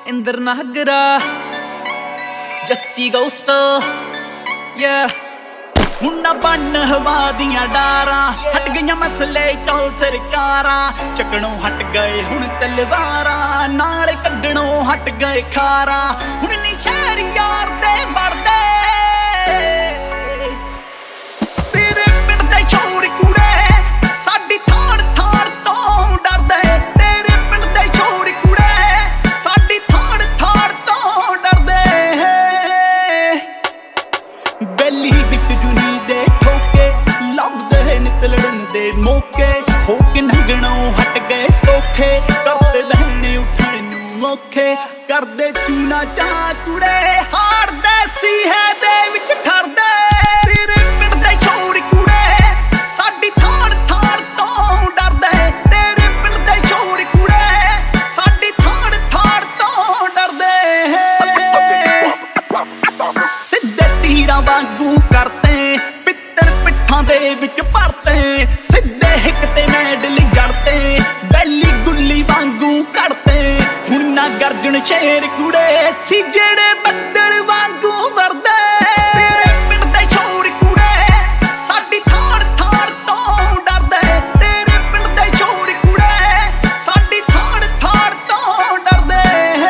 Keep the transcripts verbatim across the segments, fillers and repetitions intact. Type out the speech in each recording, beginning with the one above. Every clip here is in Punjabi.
ਇੰਦਰ ਨਾਗਰਾ ਜੱਸੀ ਗੌਸਾ ਯਾ ਹੁਣ ਨਾ ਬਣ ਹਵਾ ਦੀਆਂ ਡਾਰਾਂ ਹਟ ਗਈਆਂ ਮਸਲੇ ਤੋਂ ਸਰਕਾਰਾਂ ਚੱਕਣੋਂ ਹਟ ਗਏ ਹੁਣ ਤਲਵਾਰਾਂ ਨਾਲ ਕੱਢਣੋਂ ਹਟ ਗਏ ਖਾਰਾਂ ਹੁਣ ਨੀ ਸ਼ਹਿਰ ਯਾਰ ਦੇ ਵਰਦੇ ਤੇਰੇ ਪਿੰਡ ਦੇ ਛੋਰ ਕੁੜੇ ਸਾਡੀ ਥਾੜ ਥਾੜ ਤੋਂ ਡਰਦੇ ਤੇਰੇ ਪਿੰਡ ਦੇ ਛੋਰ ਕੁੜੇ ਸਾਡੀ ਥਾੜ ਥਾੜ ਤੋਂ ਡਰਦੇ ਬੈਲੀ ਵਿੱਚ ਜੁਨੀ ਦੇ ਠੋਕੇ ਲੱਭਦੇ ਨਿਤ ਲੜਨ ਦੇ ਮੌਕੇ ਹੋ ਕੇ ਨੰਗਣੋਂ ਹਟ ਗਏ ਸੋਖੇ ਕਰਦੇ ਬਹਿਣੇ ਉੱਠਣ ਨੂੰ ਮੌਕੇ ਕਰਦੇ ਚੂਨਾ ਚਾਹ ਕੁੜੇ ਹਾਰਦੇ ਸੀ ਹੈ ਦੇ ਵਿੱਚ ਠਰਦੇ ਤੇਰੇ ਪਿੰਡ ਦੇ ਛੋਰ ਕੁੜੇ ਸਾਡੀ ਥਾੜ ਥਾੜ ਤੋਂ ਡਰਦੇ ਤੇਰੇ ਪਿੰਡ ਦੇ ਛੋਰ ਕੁੜੇ ਸਾਡੀ ਥਾੜ ਥਾੜ ਤੋਂ ਡਰਦੇ ਸਿੱਧੇ ਤੀਰਾਂ ਵਾਂਗੂ ਕਰਤੇ ਪਿੱਤਲ ਪਿੱਠਾਂ ਦੇ ਵਿੱਚ ਭਰਤੇ ਸਿੱਧੇ ਹਿੱਕ ਤੇ ਮੈਡਲ ਜੜਤੇ ਬੈਲੀ ਗੁੱਲੀ ਵਾਂਗੂ ਕੱਢਤੇ ਹੁਣ ਨਾ ਗਰਜਣ ਸ਼ੇਰ ਕੁੜੇ ਸੀ ਜਿਹੜੇ ਬੱਦਲ ਵਾਂਗੂ ਵਰਦੇ ਤੇਰੇ ਪਿੰਡ ਦੇ ਛੋਰ ਕੁੜੇ ਸਾਡੀ ਥਾੜ ਥਾੜ ਤੋਂ ਡਰਦੇ ਤੇਰੇ ਪਿੰਡ ਦੇ ਛੋਰ ਕੁੜੇ ਸਾਡੀ ਥਾੜ ਥਾੜ ਤੋਂ ਡਰਦੇ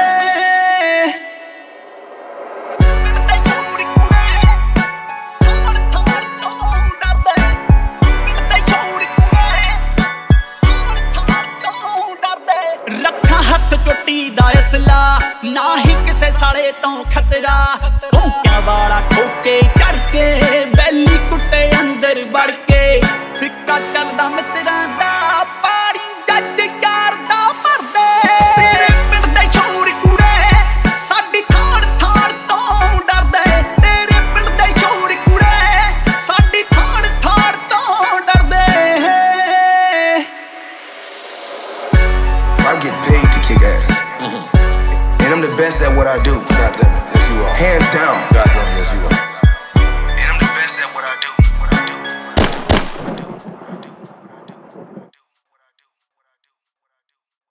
ਪਿੰਡ ਦੇ ਛੋਰ ਕੁੜੇ ਥਾੜ ਥਾੜ ਤੋਂ ਡਰਦੇ ਪਿੰਡ ਦੇ ਛੋਰ ਕੁੜੇ ਥਾੜ ਥਾੜ ਤੋਂ ਡਰਦੇ ਰੱਖਾਂ ਹੱਥ ਚੋਟੀ ਦਾ ਅਸਲਾ ਨਾ ਹੀ ਕਿਸੇ ਸਾਲੇ ਤੋਂ ਖਤਰਾ ਭੌਂਕਿਆਂ ਵਾਲਾ ਠੋਕੇ ਚੜ ਕੇ ਬੈਲੀ ਕੁੱਟੇ ਅੰਦਰ ਵੜ ਕੇ ਸਿੱਕਾ ਚੱਲਦਾ ਮਿੱਤਰਾਂ ਦਾ ਪਾੜੀ ਜੱਜ ਯਾਰ ਦਾ ਮਰਦੇ ਤੇਰੇ ਪਿੰਡ ਦੇ ਛੋਰ ਕੁੜੇ ਸਾਡੀ ਥਾੜ ਥਾੜ ਤੋਂ ਡਰਦੇ ਤੇਰੇ ਪਿੰਡ ਦੇ ਛੋਰ ਕੁੜੇ ਸਾਡੀ ਥਾੜ ਥਾੜ ਤੋਂ ਡਰਦੇ I get paid to kick ass. Mm-hmm. And I'm the best at what I do. God damn it, yes you are. Hands down. God damn it, yes you are.